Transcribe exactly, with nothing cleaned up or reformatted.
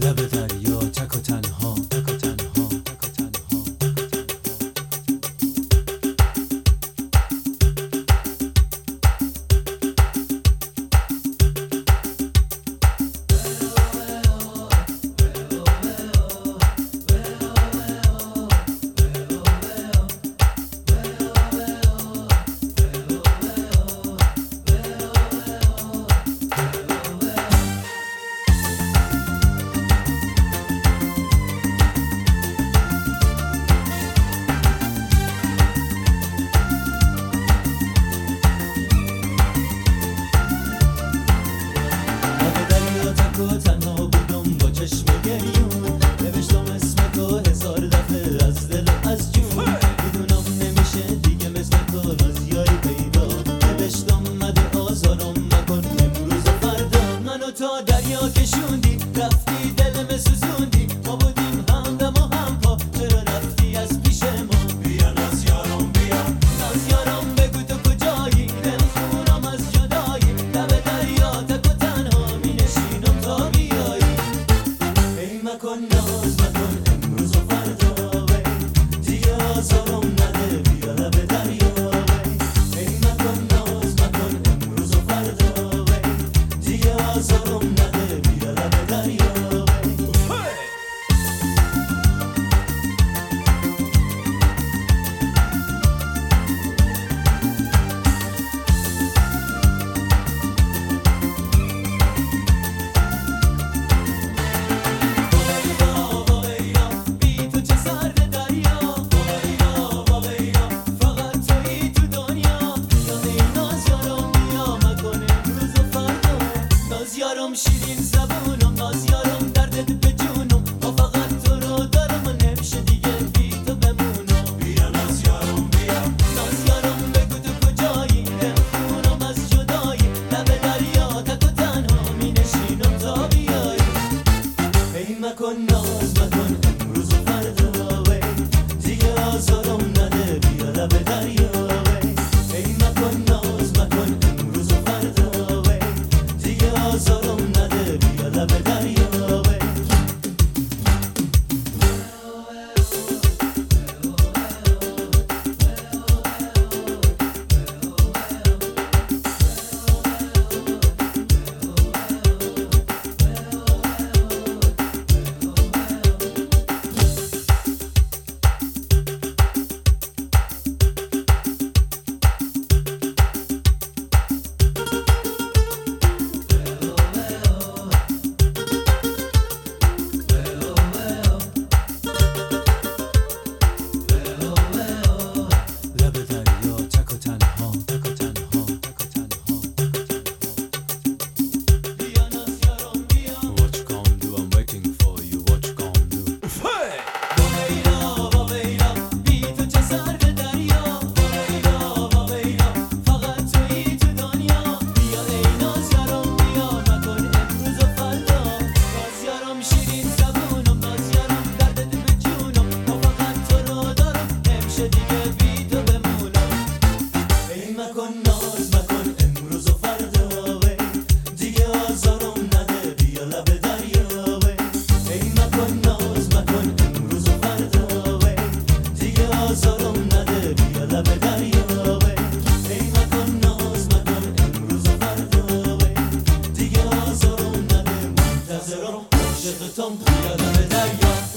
لب دریا تک و تنها تک و تنها تک و تنها تنها بودم با چشم گریون نوشتم اسم تو هزار دفعه از دل و از جون میدونم نمیشه دیگه مثل تو رازیاری پیدا نوشتم مده آزارم مکن امروز و فردا منو تا دریا کشوندی رفتی دلم سوزوندی ما بودیم همدم و هم پا چرا رفتی از پیش ما بیا ناز یارم بیا ناز یارم بگو تو کجایی دل خونم از جدایی لب دریا تک و تنها می نشینم تا بیایی ای مکن ناز مکن امروز و فردا وی دیگه آزارم نده بیا لب دریا وی ای مکن ناز مکن امروز و فردا وی دیگه آزارم نده بیا لب دریا شیرین زبونم ناز یارم دردت به جونم ما فقط تو رو دارم و نمیشه دیگه بی تو بمونم بیا ناز یارم بیا ناز یارم بگو تو کجایی دل خونم از جدایی لب دریا تک و تنها می نشینم تا بیایی ای مکن ناز مکن امروز و فردا وی دیگه آزارم نده بیا لب دریا وی ای مکن ناز مکن امروز و فردا وی دیگه آزارم لب دریا عاشقتم بیا لب دریا